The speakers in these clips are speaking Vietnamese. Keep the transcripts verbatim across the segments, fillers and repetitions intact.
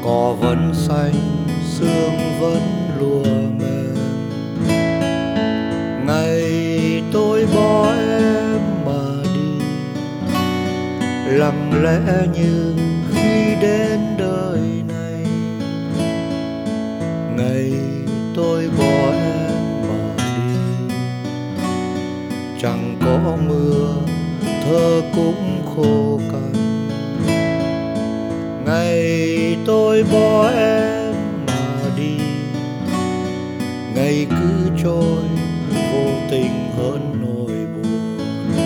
Cỏ vẫn xanh, sương vẫn lùa mềm. Ngày tôi bỏ em mà đi, lặng lẽ như khi đến đời này. Ngày tôi bỏ em mà đi, chẳng có mưa, thơ cũng khô cằn. Ngày tôi bỏ em mà đi, ngày cứ trôi vô tình hơn nỗi buồn.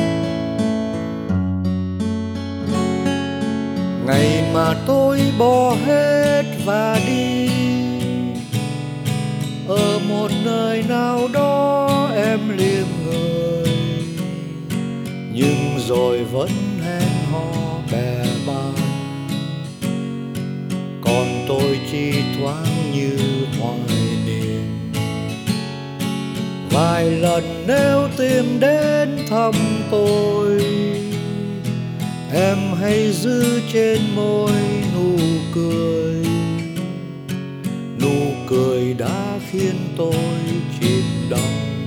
Ngày mà tôi bỏ hết và đi, ở một nơi nào đó em liềm người, nhưng rồi vẫn hẹn hò bè bạn. Còn tôi chỉ thoáng như hoài niệm, vài lần nếu tìm đến thăm tôi, em hãy giữ trên môi nụ cười. Nụ cười đã khiến tôi chìm đắm,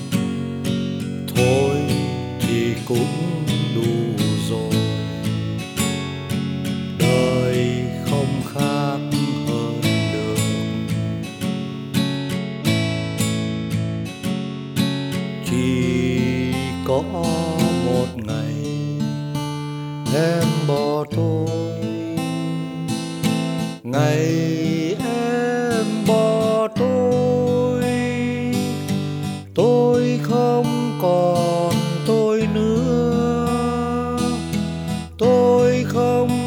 thôi thì cũng đủ rồi. Đời không khác hơn được, chỉ có một ngày em bỏ tôi. Ngày em bỏ tôi, tôi không còn tôi nữa. Tôi không